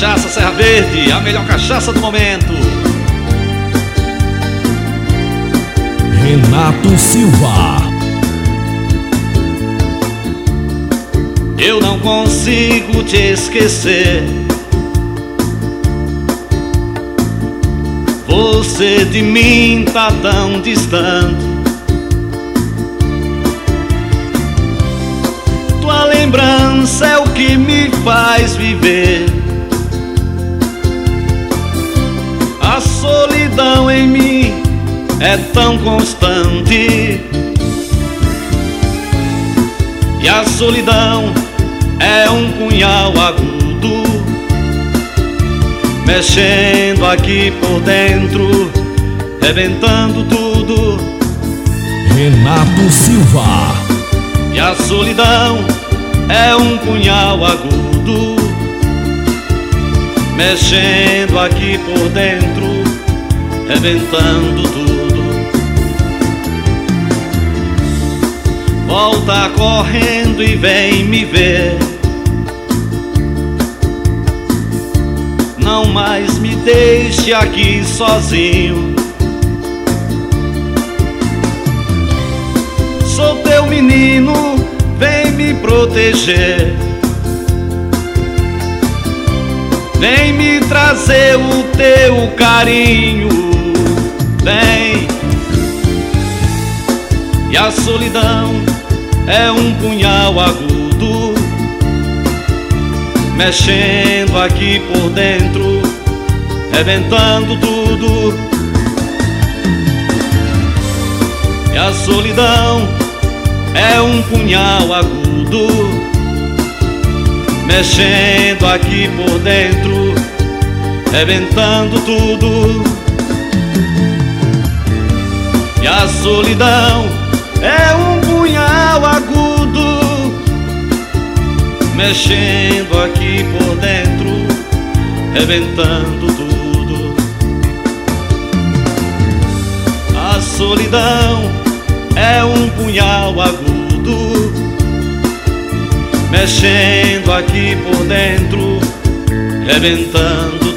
Cachaça Serra Verde, a melhor cachaça do momento. Renato Silva. Eu não consigo te esquecer. Você de mim tá tão distante. Tua lembrança é o que me faz viver. A solidão em mim é tão constante. E a solidão é um punhal agudo, mexendo aqui por dentro, rebentando tudo. Renato Silva. E a solidão é um punhal agudo, mexendo aqui por dentro, rebentando tudo. Volta correndo e vem me ver. Não mais me deixe aqui sozinho. Sou teu menino, vem me proteger. Vem me trazer o teu carinho. Vem. E a solidão é um punhal agudo, mexendo aqui por dentro, rebentando tudo. E a solidão é um punhal agudo, mexendo aqui por dentro, rebentando tudo. E a solidão é um punhal agudo, mexendo aqui por dentro, rebentando tudo. A solidão é um punhal agudo, mexendo aqui por dentro, rebentando